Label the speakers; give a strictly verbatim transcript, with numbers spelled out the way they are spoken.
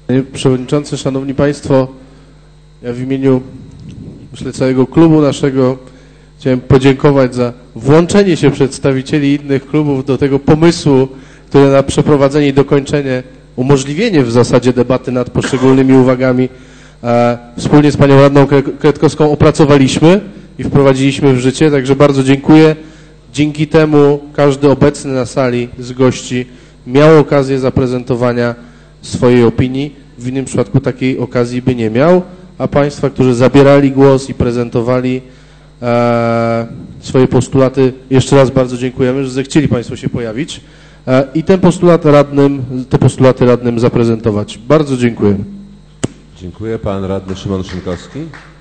Speaker 1: Panie Przewodniczący, Szanowni Państwo, ja w imieniu, myślę, całego klubu naszego chciałem podziękować za włączenie się przedstawicieli innych klubów do tego pomysłu, który na przeprowadzenie i dokończenie, umożliwienie w zasadzie debaty nad poszczególnymi uwagami e, wspólnie z Panią Radną Kretkowską opracowaliśmy i wprowadziliśmy w życie, także bardzo dziękuję. Dzięki temu każdy obecny na sali z gości miał okazję zaprezentowania swojej opinii. W innym przypadku takiej okazji by nie miał, a Państwa, którzy zabierali głos i prezentowali e, swoje postulaty, jeszcze raz bardzo dziękujemy, że zechcieli Państwo się pojawić e, i ten postulat radnym, te postulaty radnym zaprezentować. Bardzo dziękuję.
Speaker 2: Dziękuję. Pan radny Szymon Szynkowski.